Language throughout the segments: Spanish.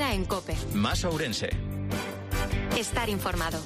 Herrera en COPE. Más Ourense. Estar informado.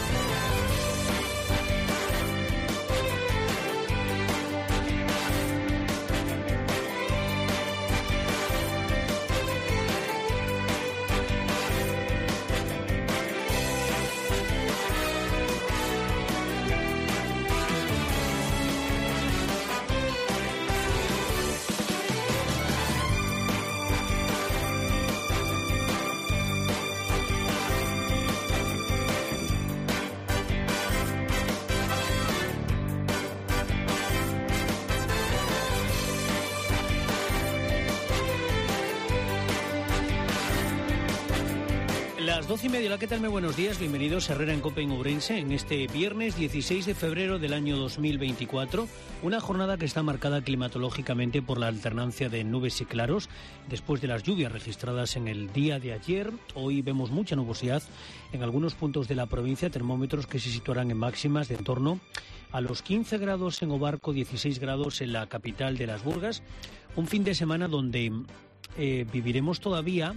Las 12:30, hola, ¿qué tal? Muy buenos días, bienvenidos a Herrera en COPE en Ourense en este viernes 16 de febrero del año 2024, una jornada que está marcada climatológicamente por la alternancia de nubes y claros. Después de las lluvias registradas en el día de ayer, hoy vemos mucha nubosidad en algunos puntos de la provincia, termómetros que se situarán en máximas de en torno a los 15 grados en Obarco, 16 grados en la capital de Las Burgas, un fin de semana donde viviremos todavía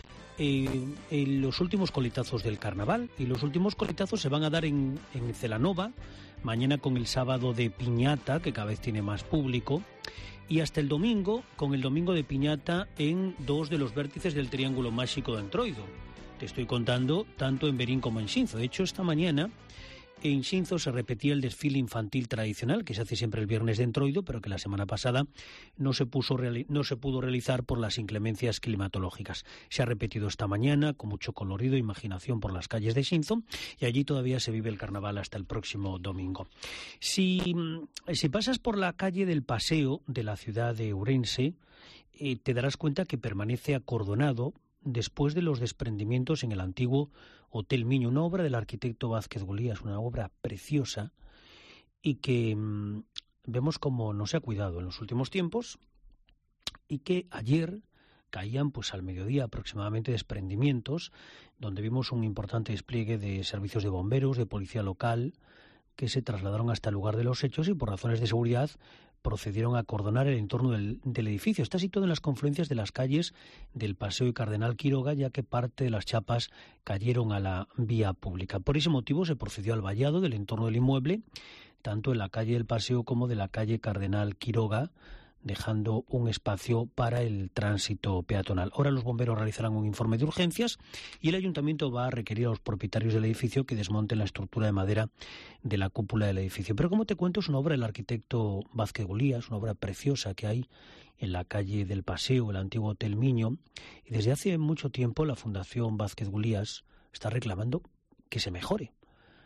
los últimos coletazos del carnaval, y los últimos coletazos se van a dar en Celanova, mañana con el sábado de Piñata, que cada vez tiene más público, y hasta el domingo, con el domingo de Piñata en dos de los vértices del Triángulo Máxico de Entroido. Te estoy contando tanto en Verín como en Xinzo. De hecho, esta mañana en Xinzo se repetía el desfile infantil tradicional que se hace siempre el viernes de Entroido, pero que la semana pasada no se pudo realizar por las inclemencias climatológicas. Se ha repetido esta mañana con mucho colorido e imaginación por las calles de Xinzo, y allí todavía se vive el carnaval hasta el próximo domingo. Si pasas por la calle del Paseo de la ciudad de Ourense, te darás cuenta que permanece acordonado después de los desprendimientos en el antiguo Hotel Miño, una obra del arquitecto Vázquez Golías, una obra preciosa, y que vemos como no se ha cuidado en los últimos tiempos, y que ayer caían pues al mediodía aproximadamente desprendimientos, donde vimos un importante despliegue de servicios de bomberos, de policía local, que se trasladaron hasta el lugar de los hechos y por razones de seguridad procedieron a acordonar el entorno del edificio. Está situado en las confluencias de las calles del Paseo y Cardenal Quiroga, ya que parte de las chapas cayeron a la vía pública. Por ese motivo se procedió al vallado del entorno del inmueble, tanto en la calle del Paseo como de la calle Cardenal Quiroga, dejando un espacio para el tránsito peatonal. Ahora los bomberos realizarán un informe de urgencias y el ayuntamiento va a requerir a los propietarios del edificio que desmonten la estructura de madera de la cúpula del edificio. Pero como te cuento, es una obra del arquitecto Vázquez Golías, una obra preciosa que hay en la calle del Paseo, el antiguo Hotel Miño, y desde hace mucho tiempo la Fundación Vázquez Golías está reclamando que se mejore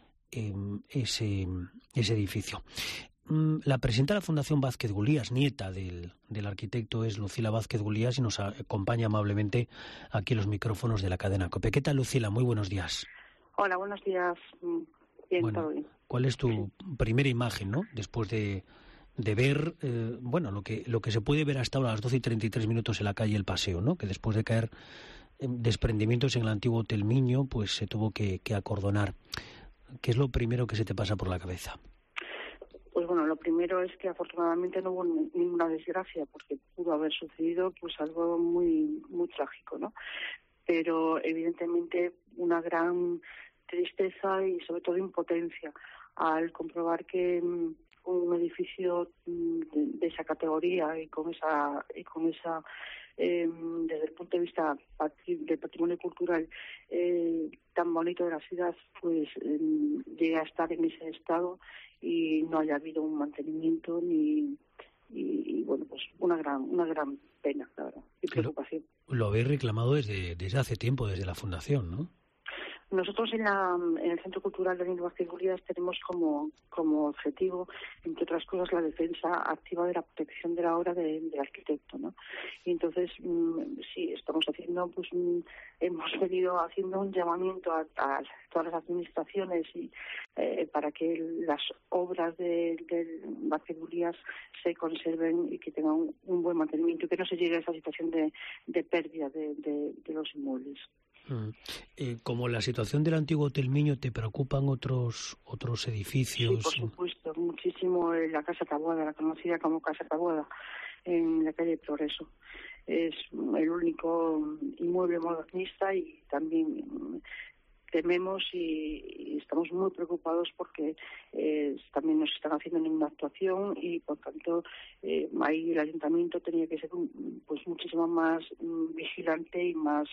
ese edificio. La presidenta de la Fundación Vázquez Golías, nieta del arquitecto, es Lucila Vázquez Golías, y nos acompaña amablemente aquí en los micrófonos de la cadena COPE. ¿Qué tal, Lucila? Muy buenos días. Hola, buenos días. Bien, bueno, todo bien. ¿Cuál es tu primera imagen, ¿no? Después de ver, lo que se puede ver hasta ahora a las 12:33 en la calle El Paseo, ¿no? Que después de caer desprendimientos en el antiguo Hotel Miño, pues se tuvo que acordonar. ¿Qué es lo primero que se te pasa por la cabeza? Pues bueno, lo primero es que afortunadamente no hubo ninguna desgracia, porque pudo haber sucedido pues algo muy muy trágico, ¿no? Pero evidentemente una gran tristeza y sobre todo impotencia al comprobar que un edificio de esa categoría y con esa desde el punto de vista del patrimonio cultural tan bonito de la ciudad, pues llegue a estar en ese estado y no haya habido un mantenimiento y bueno, pues una gran pena, la verdad, y preocupación. Lo habéis reclamado desde hace tiempo, desde la Fundación, ¿no? Nosotros en el Centro Cultural de Niño Vázquez Golías tenemos como objetivo, entre otras cosas, la defensa activa de la protección de la obra del arquitecto, ¿no? Y entonces, sí, estamos haciendo, pues hemos venido haciendo un llamamiento a todas las administraciones y para que las obras de Vázquez Golías se conserven y que tengan un buen mantenimiento y que no se llegue a esa situación de pérdida de los inmuebles. Como la situación del antiguo Hotel Miño, ¿te preocupan otros edificios? Sí, por supuesto, muchísimo la Casa Taboada, la conocida como Casa Taboada, en la calle Progreso. es el único inmueble modernista y también tememos y estamos muy preocupados porque también nos están haciendo ninguna actuación y por tanto ahí el ayuntamiento tenía que ser pues muchísimo más vigilante y más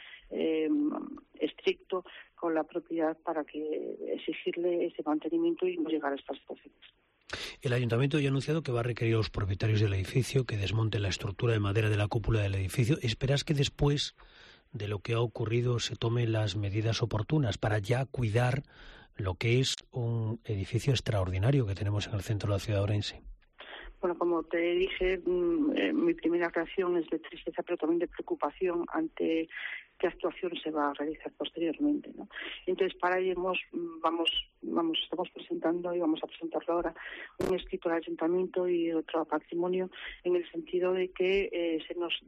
estricto con la propiedad para que exigirle ese mantenimiento y no llegar a estas situaciones. El ayuntamiento ya ha anunciado que va a requerir a los propietarios del edificio que desmonten la estructura de madera de la cúpula del edificio. ¿Esperas que después de lo que ha ocurrido se tomen las medidas oportunas para ya cuidar lo que es un edificio extraordinario que tenemos en el centro de la ciudad de Ourense? Bueno, como te dije, mi primera reacción es de tristeza, pero también de preocupación ante qué actuación se va a realizar posteriormente, ¿no? Entonces, para ello estamos presentando y vamos a presentarlo ahora un escrito al ayuntamiento y otro a patrimonio en el sentido de que se nos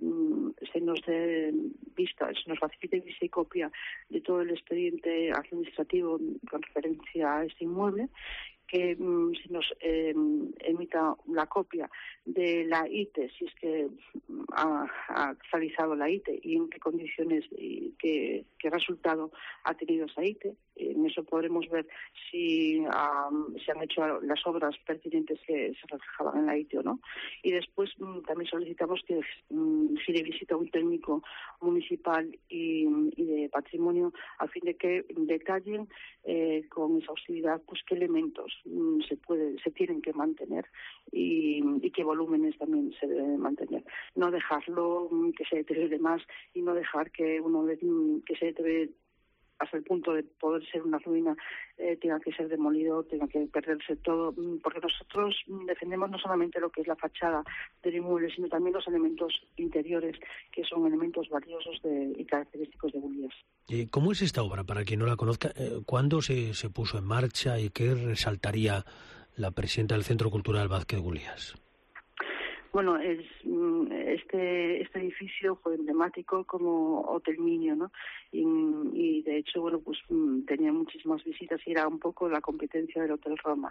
facilite vista y copia de todo el expediente administrativo con referencia a este inmueble, que se nos emita la copia de la ITE, si es que ha realizado la ITE y en qué condiciones y qué resultado ha tenido esa ITE. En eso podremos ver si se han hecho las obras pertinentes que se reflejaban en la ITE o no. Y después también solicitamos que gire visita a un técnico municipal y de patrimonio a fin de que detallen con exhaustividad pues qué elementos se tienen que mantener y qué volúmenes también se deben mantener. No dejarlo que se deteriore más y no dejar que una vez que se deteriore hasta el punto de poder ser una ruina tenga que ser demolido, tenga que perderse todo, porque nosotros defendemos no solamente lo que es la fachada del inmueble, sino también los elementos interiores, que son elementos valiosos y característicos de Gulías. ¿Cómo es esta obra, para quien no la conozca? ¿Cuándo se puso en marcha y qué resaltaría la presidenta del Centro Cultural Vázquez Gulías? Bueno, este edificio fue emblemático como Hotel Miño, ¿no? Y de hecho, bueno, pues tenía muchísimas visitas y era un poco la competencia del Hotel Roma.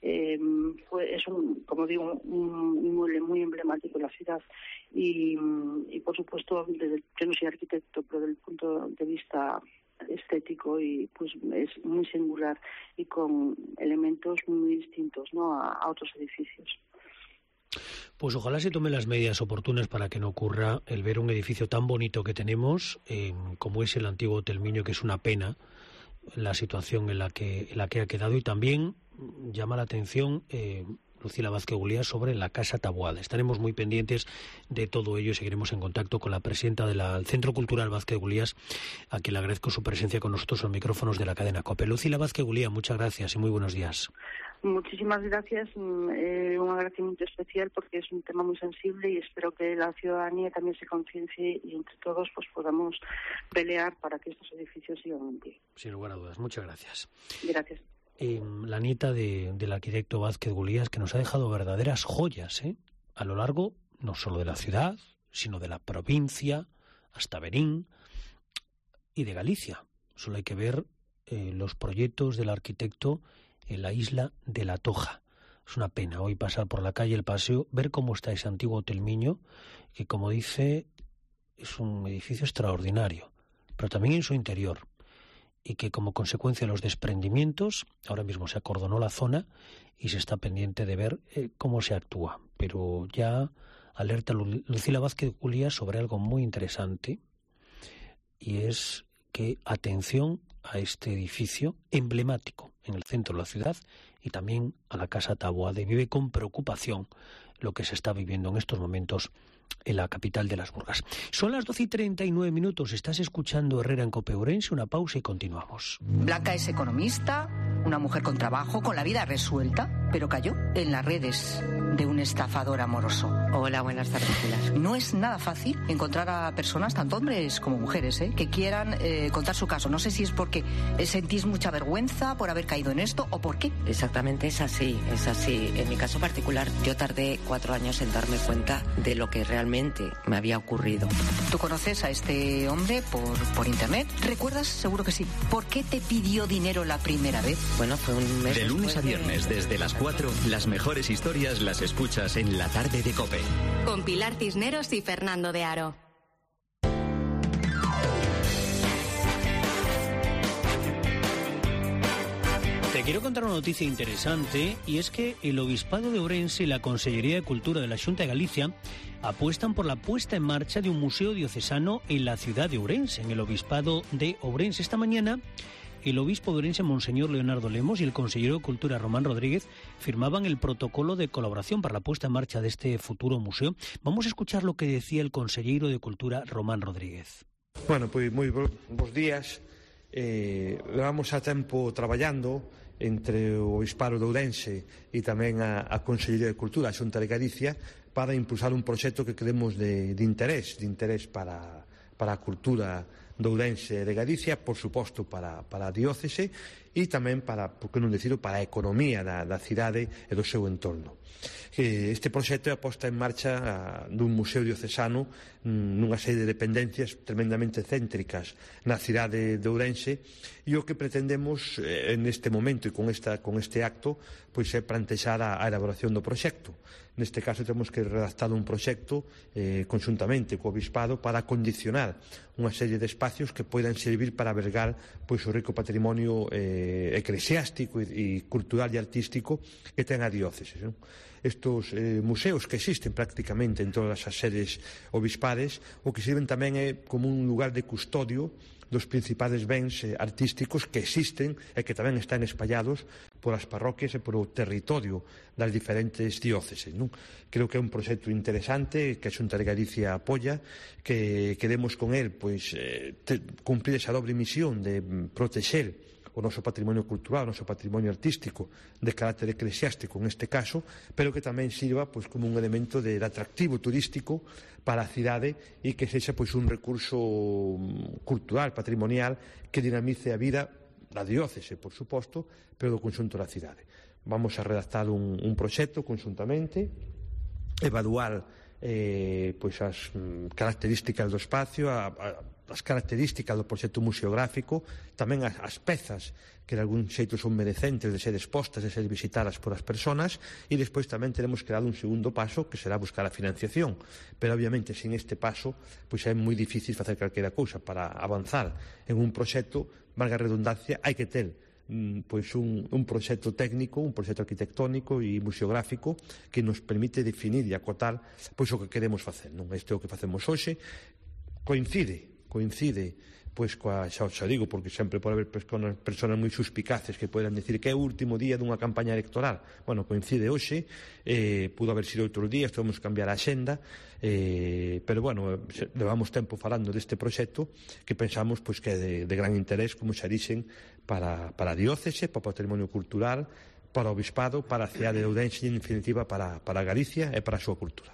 Como digo, un inmueble muy emblemático en la ciudad y por supuesto, yo no soy arquitecto, pero desde el punto de vista estético y pues es muy singular y con elementos muy distintos, ¿no?, a otros edificios. Pues ojalá se tomen las medidas oportunas para que no ocurra el ver un edificio tan bonito que tenemos, como es el antiguo Hotel Miño, que es una pena la situación en la que ha quedado. Y también llama la atención Lucila Vázquez Gulías sobre la Casa Taboada. Estaremos muy pendientes de todo ello y seguiremos en contacto con la presidenta del Centro Cultural Vázquez Gulías, a quien le agradezco su presencia con nosotros en los micrófonos de la cadena COPE. Lucila Vázquez Gulías, muchas gracias y muy buenos días. Muchísimas gracias, un agradecimiento especial porque es un tema muy sensible y espero que la ciudadanía también se conciencie y entre todos pues podamos pelear para que estos edificios sigan en pie. Sin lugar a dudas, muchas gracias. Gracias. La nieta del arquitecto Vázquez Gulías, que nos ha dejado verdaderas joyas a lo largo no solo de la ciudad, sino de la provincia, hasta Berín y de Galicia. Solo hay que ver los proyectos del arquitecto en la isla de La Toja. Es una pena hoy pasar por la calle El Paseo, ver cómo está ese antiguo Hotel Miño, que como dice es un edificio extraordinario, pero también en su interior, y que como consecuencia de los desprendimientos, ahora mismo se acordonó la zona y se está pendiente de ver cómo se actúa. Pero ya alerta Lucila Vázquez Gulías sobre algo muy interesante, y es que atención a este edificio emblemático en el centro de la ciudad y también a la Casa Taboada. Vive con preocupación lo que se está viviendo en estos momentos en la capital de las Burgas. Son las 12:39. Estás escuchando Herrera en COPE Ourense. Una pausa y continuamos. Blanca es economista, una mujer con trabajo, con la vida resuelta, pero cayó en las redes de un estafador amoroso. Hola, buenas tardes, Pilar. No es nada fácil encontrar a personas, tanto hombres como mujeres, que quieran contar su caso. No sé si es porque sentís mucha vergüenza por haber caído en esto o por qué. Exactamente, es así. En mi caso particular, yo tardé 4 años en darme cuenta de lo que realmente me había ocurrido. ¿Tú conoces a este hombre por internet? ¿Recuerdas? Seguro que sí. ¿Por qué te pidió dinero la primera vez? Bueno, fue un mes. De lunes a viernes, desde las 4, las mejores historias las Las escuchas en la tarde de COPE. Con Pilar Cisneros y Fernando de Aro. Te quiero contar una noticia interesante, y es que el Obispado de Ourense y la Consellería de Cultura de la Xunta de Galicia apuestan por la puesta en marcha de un museo diocesano en la ciudad de Ourense, en el Obispado de Ourense. Esta mañana, el obispo de Ourense, Monseñor Leonardo Lemos, y el consejero de Cultura, Román Rodríguez, firmaban el protocolo de colaboración para la puesta en marcha de este futuro museo. Vamos a escuchar lo que decía el consejero de Cultura, Román Rodríguez. Bueno, pois moi bons días. Levamos a tempo traballando entre o Obispado de Ourense e tamén a Consellería de Cultura, a Xunta de Galicia, para impulsar un proxecto que creemos de interés para a cultura de Ourense e de Galicia, por suposto para a diócese e tamén para, por que non dicilo, para a economía da cidade e do seu entorno. Este proxecto é a posta en marcha dun museo diocesano nunha serie de dependencias tremendamente céntricas na cidade de Ourense, e o que pretendemos neste momento e con este acto pois é plantexar a elaboración do proxecto. Neste caso temos que redactar un proxecto conxuntamente co Obispado para condicionar unha serie de espacios que poidan servir para albergar pois o rico patrimonio eclesiástico e cultural e artístico que ten a diócese, non? Estos museos que existen prácticamente en todas as sedes obispales, o que sirven tamén é como un lugar de custodio dos principales bens artísticos que existen e que tamén están espallados por as parroquias e por o territorio das diferentes dióceses, non? Creo que é un proxecto interesante que a Xunta de Galicia apoia, que queremos con el pois cumprir esa dobre misión de protexer o noso patrimonio cultural, o noso patrimonio artístico de carácter eclesiástico neste caso, pero que tamén sirva pois como un elemento de atractivo turístico para a cidade e que sexa pois un recurso cultural, patrimonial, que dinamice a vida da diócese, por suposto, pero do conxunto da cidade. Vamos a redactar un proxecto conxuntamente, evaluar pois as características do espacio, as características do proxecto museográfico, tamén as pezas que de algún xeito son merecentes de ser expostas, de ser visitadas por as persoas, e despois tamén teremos que dar un segundo paso, que será buscar a financiación. Pero obviamente sin este paso pois é moi difícil facer calquera cousa. Para avanzar en un proxecto, valga a redundancia, hai que ter pois un proxecto técnico, un proxecto arquitectónico e museográfico que nos permite definir e acotar pois o que queremos facer, non? Este é o que facemos hoxe. Coincide pois xa digo, porque sempre pode haber persoas moi suspicaces que poden dicir que é o último día dunha campaña electoral. Bueno, coincide hoxe, pudo haber sido outros días, temos que cambiar a axenda, pero bueno, levamos tempo falando deste proxecto que pensamos pois que é de gran interés, como xa dixen, para a diócese, para o patrimonio cultural, para o Obispado, para a cidade de Ourense e, en definitiva, para Galicia e para a súa cultura.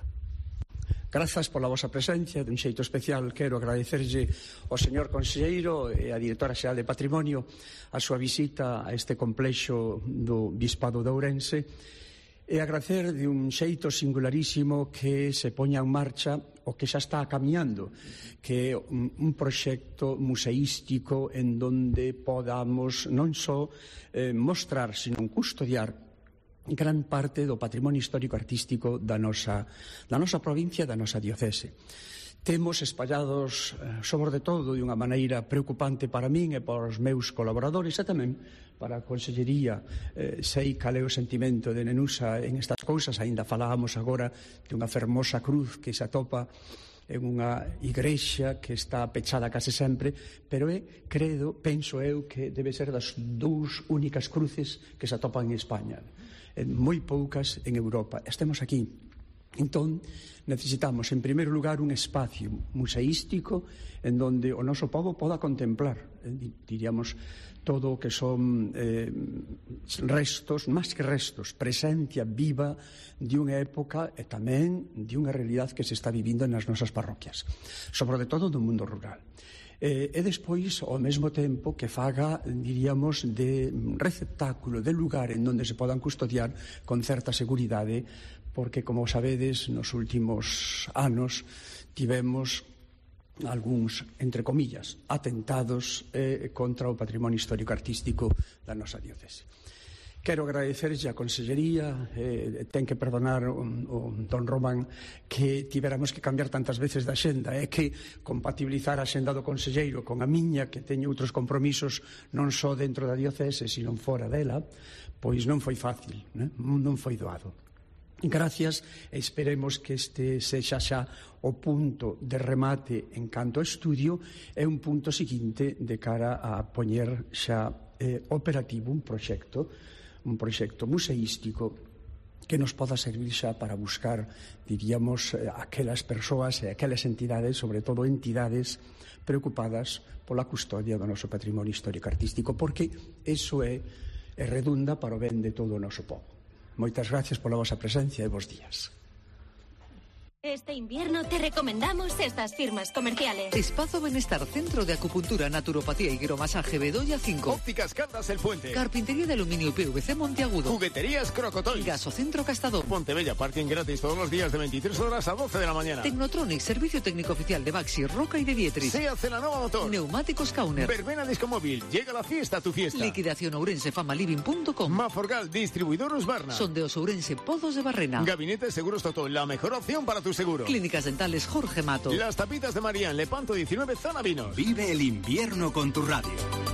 Grazas pola vosa presencia. De un xeito especial quero agradecerlle ao señor conselleiro e á directora xeral de Patrimonio a súa visita a este complexo do Bispado de Ourense e agradecer de un xeito singularísimo que se poña en marcha o que xa está camiñando, que é un proxecto museístico en donde podamos non só mostrar, senón custodiar gran parte do patrimonio histórico-artístico da nosa provincia, da nosa diocese. Temos espallados, sobre todo, de unha maneira preocupante para min e para os meus colaboradores e tamén para a Consellería. Sei cal é o sentimento de Nenusa en estas cousas. Aínda falábamos agora de unha fermosa cruz que se atopa en unha igrexa que está pechada case sempre, pero penso eu que debe ser das dúas únicas cruces que se atopan en España, moi poucas en Europa. Estemos aquí. Entón, necesitamos, en primeiro lugar, un espacio museístico en donde o noso pobo poda contemplar, diríamos, todo o que son restos, máis que restos, presencia viva de unha época e tamén de unha realidade que se está vivindo nas nosas parroquias, sobre todo do mundo rural. E despois, ao mesmo tempo, que faga, diríamos, de receptáculo, de lugar en donde se podan custodiar con certa seguridade, porque, como sabedes, nos últimos anos tivemos algúns, entre comillas, atentados contra o patrimonio histórico-artístico da nosa diocese. Quero agradecerlle a Consellería, ten que perdonar o don Román que tiveramos que cambiar tantas veces de axenda, que compatibilizar a axenda do conselleiro con a miña, que teño outros compromisos non só dentro da diocese, sino fora dela, pois non foi fácil, non foi doado. Gracias, e esperemos que este sexa xa o punto de remate en canto a estudio e un punto seguinte de cara a poñer xa operativo un proxecto museístico que nos poda servir xa para buscar, diríamos, aquelas persoas e aquelas entidades, sobre todo entidades preocupadas pola custodia do noso patrimonio histórico artístico, porque iso é redunda para o ben de todo o noso povo. Moitas gracias pola vosa presencia e bons días. Este invierno te recomendamos estas firmas comerciales. Espacio Benestar, Centro de Acupuntura, Naturopatía y Hidromasaje Bedoya 5. Ópticas Caldas El Puente. Carpintería de Aluminio y PVC Monteagudo. Jugueterías Crocotoy. Gasocentro Castador. Pontebella, parking gratis todos los días de 23 horas a 12 de la mañana. Tecnotronic, servicio técnico oficial de Baxi, Roca y de Vietris. SEAT Celanova Motor. Neumáticos Kauner. Verbena Discomóvil. Llega la fiesta a tu fiesta. Liquidación Ourense, famaliving.com. Maforgal, distribuidor Husqvarna. Sondeos Ourense, Pozos de Barrena. Gabinete Seguros Toto, la mejor opción para tu seguro. Clínicas Dentales Jorge Mato. Las Tapitas de María en Lepanto 19, Zona Vinos. Vive el invierno con tu radio.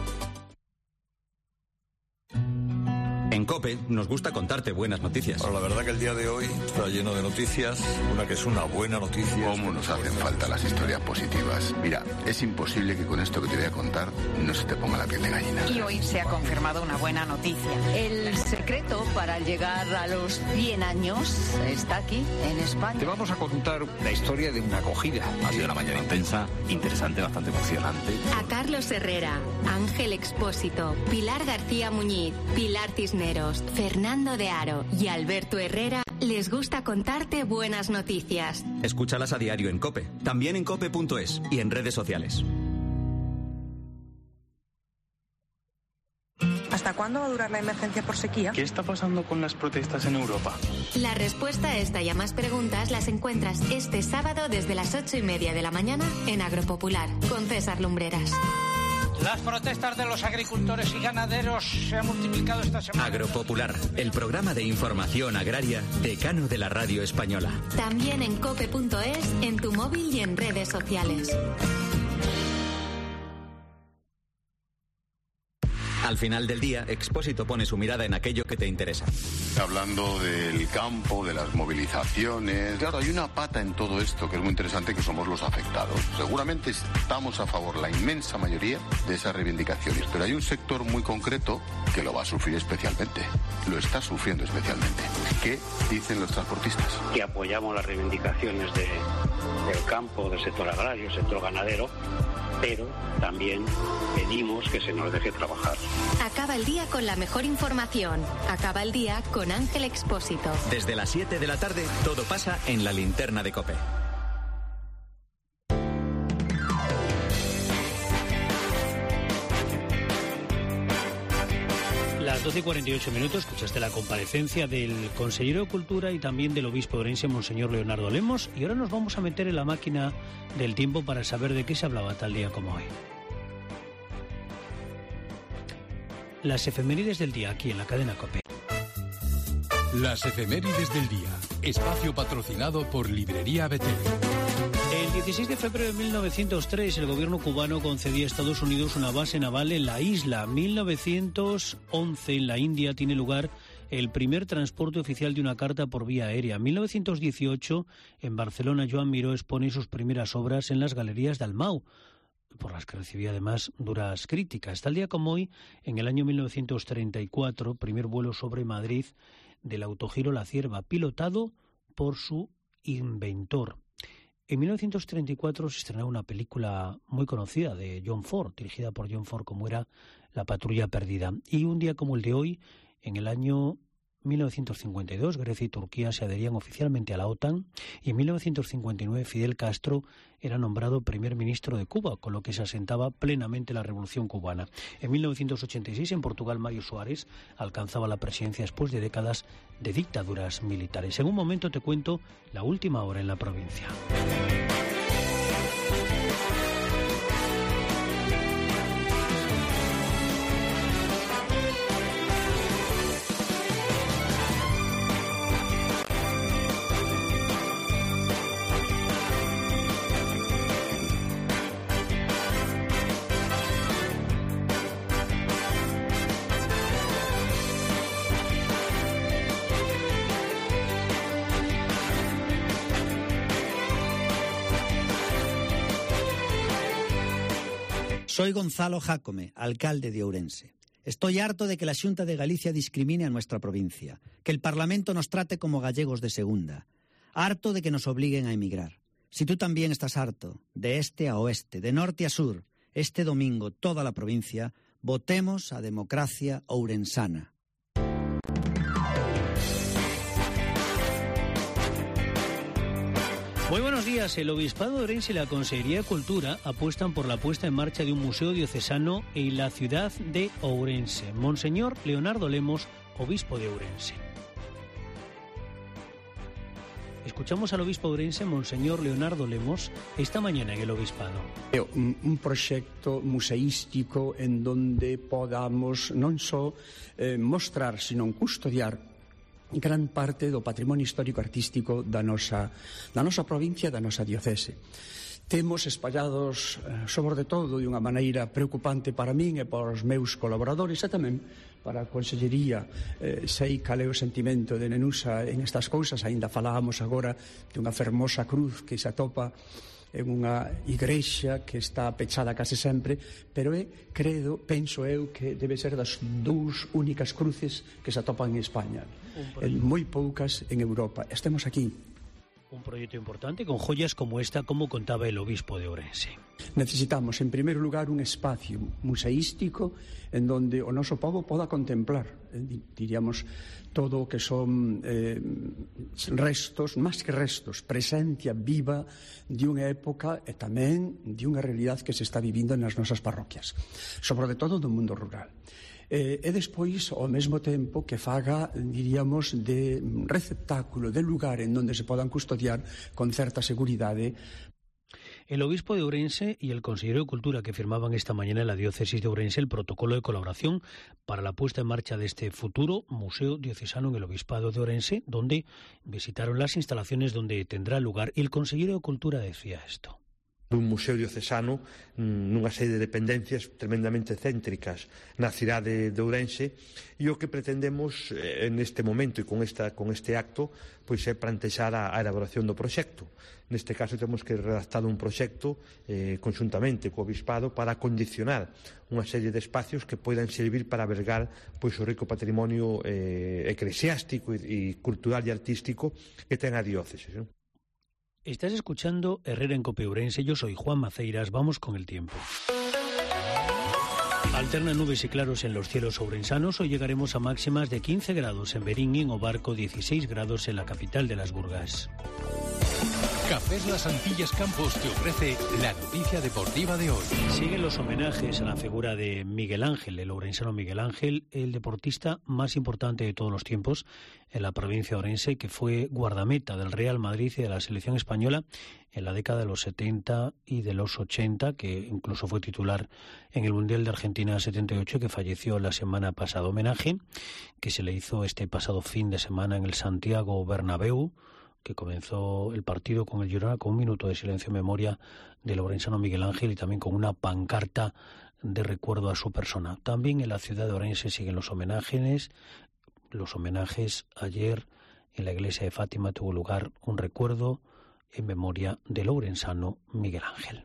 En COPE nos gusta contarte buenas noticias. Bueno, la verdad que el día de hoy está lleno de noticias, una que es una buena noticia. ¿Cómo nos hacen falta las historias positivas? Mira, es imposible que con esto que te voy a contar no se te ponga la piel de gallina. Y hoy se ha confirmado una buena noticia. El secreto para llegar a los 100 años está aquí, en España. Te vamos a contar la historia de una acogida. Ha sido una mañana intensa, interesante, bastante emocionante. A Carlos Herrera, Ángel Expósito, Pilar García Muñiz, Pilar Cisneros, Fernando de Aro y Alberto Herrera les gusta contarte buenas noticias. Escúchalas a diario en COPE, también en cope.es y en redes sociales. ¿Hasta cuándo va a durar la emergencia por sequía? ¿Qué está pasando con las protestas en Europa? La respuesta a esta y a más preguntas las encuentras este sábado desde las 8:30 de la mañana en Agropopular, con César Lumbreras. Las protestas de los agricultores y ganaderos se han multiplicado esta semana. Agropopular, el programa de información agraria decano de la radio española. También en cope.es, en tu móvil y en redes sociales. Al final del día, Expósito pone su mirada en aquello que te interesa. Hablando del campo, de las movilizaciones. Claro, hay una pata en todo esto que es muy interesante, que somos los afectados. Seguramente estamos a favor, la inmensa mayoría, de esas reivindicaciones, pero hay un sector muy concreto que lo va a sufrir especialmente. Lo está sufriendo especialmente. ¿Qué dicen los transportistas? Que apoyamos las reivindicaciones del campo, del sector agrario, sector ganadero, pero también pedimos que se nos deje trabajar. Acaba el día con la mejor información. Acaba el día con Ángel Expósito. Desde las 7 de la tarde, todo pasa en la linterna de COPE. Las 12:48, escuchaste la comparecencia del consejero de Cultura y también del obispo de Ourense, Monseñor Leonardo Lemos, y ahora nos vamos a meter en la máquina del tiempo para saber de qué se hablaba tal día como hoy. Las efemérides del día aquí en la cadena COPE. Las efemérides del día, espacio patrocinado por Librería Betel. El 16 de febrero de 1903 el gobierno cubano concedía a Estados Unidos una base naval en la isla. 1911 en la India tiene lugar el primer transporte oficial de una carta por vía aérea. En 1918 en Barcelona Joan Miró expone sus primeras obras en las galerías de Dalmau, por las que recibía además duras críticas. Tal día como hoy, en el año 1934, primer vuelo sobre Madrid del autogiro La Cierva, pilotado por su inventor. En 1934 se estrenó una película muy conocida de John Ford, dirigida por John Ford, como era La Patrulla Perdida. Y un día como el de hoy, en el año 1952, Grecia y Turquía se adherían oficialmente a la OTAN, y en 1959 Fidel Castro era nombrado primer ministro de Cuba, con lo que se asentaba plenamente la revolución cubana. En 1986 en Portugal Mário Soares alcanzaba la presidencia después de décadas de dictaduras militares. En un momento te cuento la última hora en la provincia. Soy Gonzalo Jácome, alcalde de Ourense. Estoy harto de que la Xunta de Galicia discrimine a nuestra provincia, que el Parlamento nos trate como gallegos de segunda, harto de que nos obliguen a emigrar. Si tú también estás harto, de este a oeste, de norte a sur, este domingo toda la provincia, votemos a democracia ourensana. Muy buenos días. El Obispado de Ourense y la Consejería de Cultura apuestan por la puesta en marcha de un museo diocesano en la ciudad de Ourense. Monseñor Leonardo Lemos, obispo de Ourense. Escuchamos al obispo de Ourense, Monseñor Leonardo Lemos, esta mañana en el Obispado. Un proxecto museístico en donde podamos non só mostrar, sino custodiar gran parte do patrimonio histórico-artístico da nosa provincia, da nosa diocese. Temos espallados, sobre todo, de unha maneira preocupante para min e para os meus colaboradores e tamén para a Consellería. Sei cal é o sentimento de Nenusa en estas cousas. Ainda falábamos agora de unha fermosa cruz que se atopa en unha igrexa que está pechada case sempre, pero penso eu que debe ser das dúas únicas cruces que se atopan en España, en moi poucas en Europa. Estemos aquí. Un proyecto importante con joyas como esta, como contaba el obispo de Ourense. Necesitamos, en primeiro lugar, un espacio museístico en donde o noso pobo poda contemplar, diríamos, todo o que son restos, máis que restos, presencia viva de unha época e tamén de unha realidade que se está vivindo nas nosas parroquias, sobre todo do mundo rural. E despois, ao mesmo tempo, que faga, diríamos, de receptáculo, de lugar en donde se podan custodiar con certa seguridade. El obispo de Ourense y el consejero de Cultura que firmaban esta mañana en la diócesis de Ourense el protocolo de colaboración para la puesta en marcha de este futuro museo diocesano en el obispado de Ourense, donde visitaron las instalaciones donde tendrá lugar. Y el consejero de Cultura decía esto. Un museo diocesano nunha serie de dependencias tremendamente céntricas na cidade de Ourense, e o que pretendemos neste momento e con este acto pois é plantexar a elaboración do proxecto. Neste caso temos que redactar un proxecto conxuntamente co Obispado para condicionar unha serie de espacios que poidan servir para albergar pois o rico patrimonio eclesiástico e cultural e artístico que ten a diócesis, non? Estás escuchando Herrera en Cope Ourense. Yo soy Juan Maceiras. Vamos con el tiempo. Alternan nubes y claros en los cielos ourensanos. Hoy llegaremos a máximas de 15 grados en Berín y en Obarco, 16 grados en la capital de las Burgas. Cafés Las Antillas Campos te ofrece la noticia deportiva de hoy. Siguen los homenajes a la figura de Miguel Ángel, el ourensano Miguel Ángel, el deportista más importante de todos los tiempos en la provincia de Ourense, que fue guardameta del Real Madrid y de la selección española en la década de los 70 y de los 80, que incluso fue titular en el Mundial de Argentina 78, que falleció la semana pasada. Homenaje que se le hizo este pasado fin de semana en el Santiago Bernabéu, que comenzó el partido con el Girona con un minuto de silencio en memoria del ourensano Miguel Ángel y también con una pancarta de recuerdo a su persona. También en la ciudad de Ourense siguen los homenajes. Ayer en la iglesia de Fátima tuvo lugar un recuerdo en memoria del ourensano Miguel Ángel.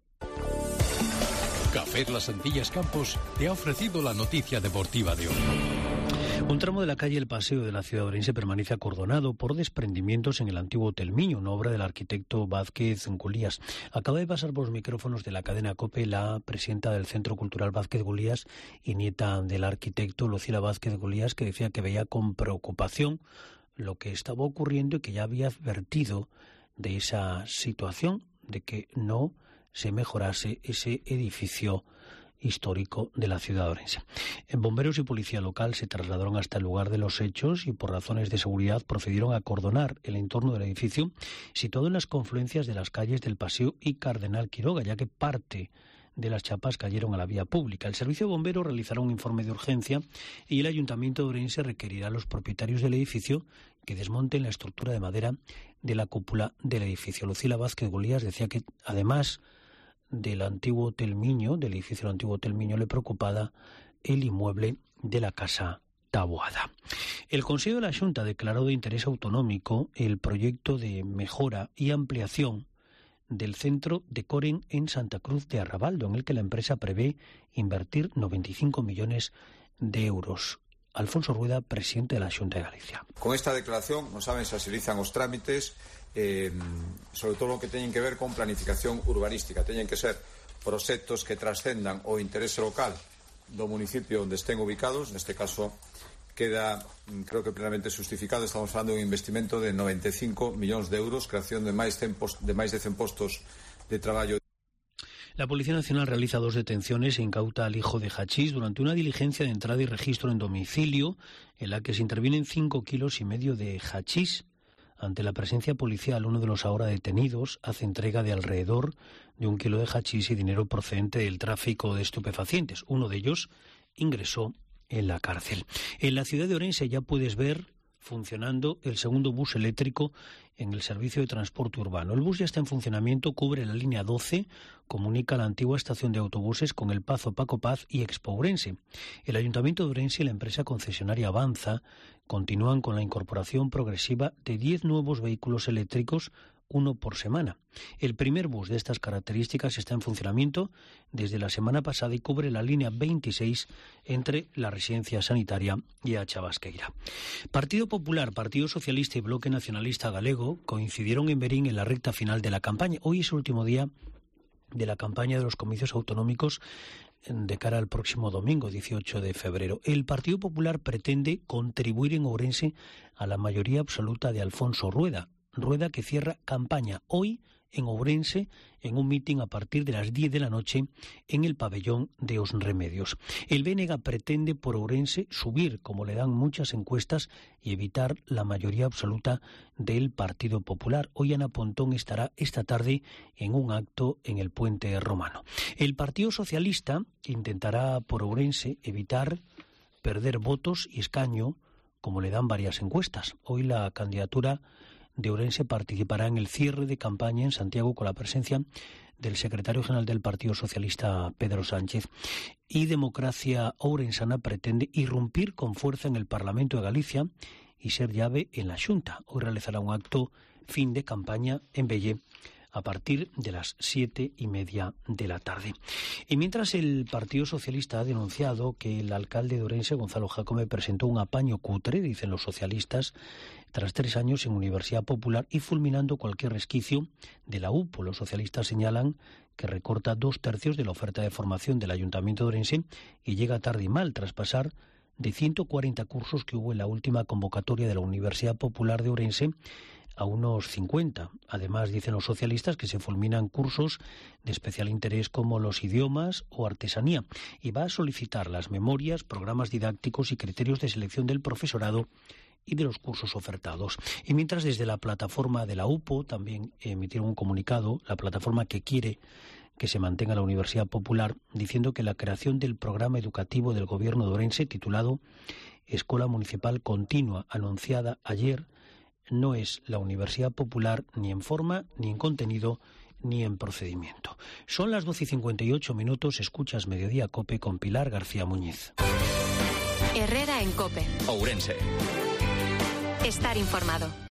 Café Las Antillas Campos te ha ofrecido la noticia deportiva de hoy. Un tramo de la calle El Paseo de la ciudad de Ourense permanece acordonado por desprendimientos en el antiguo Hotel Miño, una obra del arquitecto Vázquez Gulías. Acaba de pasar por los micrófonos de la cadena COPE la presidenta del Centro Cultural Vázquez Gulías y nieta del arquitecto Lucila Vázquez Gulías, que decía que veía con preocupación lo que estaba ocurriendo y que ya había advertido de esa situación, de que no se mejorase ese edificio histórico de la ciudad de Ourense. Bomberos y policía local se trasladaron hasta el lugar de los hechos y por razones de seguridad procedieron a acordonar el entorno del edificio situado en las confluencias de las calles del Paseo y Cardenal Quiroga, ya que parte de las chapas cayeron a la vía pública. El servicio de bomberos realizará un informe de urgencia y el Ayuntamiento de Ourense requerirá a los propietarios del edificio que desmonten la estructura de madera de la cúpula del edificio. Lucila Vázquez Gulías decía que además del antiguo Hotel Miño, del edificio del antiguo Hotel Miño, le preocupaba el inmueble de la Casa Taboada. El Consejo de la Xunta declaró de interés autonómico el proyecto de mejora y ampliación del centro de Coren en Santa Cruz de Arrabaldo, en el que la empresa prevé invertir 95 millones de euros. Alfonso Rueda, presidente de la Xunta de Galicia. Con esta declaración non saben se agilizan os trámites, sobre todo o que teñen que ver con planificación urbanística. Teñen que ser proxectos que trascendan o interese local do municipio onde estén ubicados. Neste caso queda, creo que plenamente justificado. Estamos falando de un investimento de 95 millóns de euros, creación de máis de 100 postos de traballo. La Policía Nacional realiza 2 detenciones e incauta al hijo de hachís durante una diligencia de entrada y registro en domicilio en la que se intervienen 5,5 kilos de hachís. Ante la presencia policial, uno de los ahora detenidos hace entrega de alrededor de 1 kilo de hachís y dinero procedente del tráfico de estupefacientes. Uno de ellos ingresó en la cárcel. En la ciudad de Ourense ya puedes ver funcionando el segundo bus eléctrico en el servicio de transporte urbano. El bus ya está en funcionamiento, cubre la línea 12, comunica la antigua estación de autobuses con el Pazo Paco Paz y Expo Ourense. El Ayuntamiento de Ourense y la empresa concesionaria Avanza continúan con la incorporación progresiva de 10 nuevos vehículos eléctricos, uno por semana. El primer bus de estas características está en funcionamiento desde la semana pasada y cubre la línea 26 entre la residencia sanitaria y a Chabasqueira. Partido Popular, Partido Socialista y Bloque Nacionalista Galego coincidieron en Verín en la recta final de la campaña. Hoy es el último día de la campaña de los comicios autonómicos de cara al próximo domingo, 18 de febrero. El Partido Popular pretende contribuir en Ourense a la mayoría absoluta de Alfonso Rueda. Rueda que cierra campaña hoy en Ourense en un mitin a partir de las 10 de la noche en el pabellón de Os Remedios. El BNG pretende por Ourense subir, como le dan muchas encuestas, y evitar la mayoría absoluta del Partido Popular. Hoy Ana Pontón estará esta tarde en un acto en el Puente Romano. El Partido Socialista intentará por Ourense evitar perder votos y escaño, como le dan varias encuestas. Hoy la candidatura de Ourense participará en el cierre de campaña en Santiago con la presencia del secretario general del Partido Socialista, Pedro Sánchez. Y Democracia Ourensana pretende irrumpir con fuerza en el Parlamento de Galicia y ser llave en la Xunta. Hoy realizará un acto fin de campaña en Belle a partir de las 7:30 de la tarde. Y mientras el Partido Socialista ha denunciado que el alcalde de Ourense, Gonzalo Jácome, presentó un apaño cutre, dicen los socialistas, tras 3 años en Universidad Popular y fulminando cualquier resquicio de la UPO. Los socialistas señalan que recorta 2/3 de la oferta de formación del Ayuntamiento de Ourense y llega tarde y mal tras pasar de 140 cursos que hubo en la última convocatoria de la Universidad Popular de Ourense a unos 50. Además, dicen los socialistas que se fulminan cursos de especial interés como los idiomas o artesanía y va a solicitar las memorias, programas didácticos y criterios de selección del profesorado y de los cursos ofertados. Y mientras desde la plataforma de la UPO también emitieron un comunicado, la plataforma que quiere que se mantenga la Universidad Popular, diciendo que la creación del programa educativo del Gobierno de Ourense, titulado Escola Municipal Continua, anunciada ayer, no es la Universidad Popular ni en forma, ni en contenido, ni en procedimiento. Son las 12:58, escuchas Mediodía COPE con Pilar García Muñiz. Herrera en COPE. Ourense. Estar informado.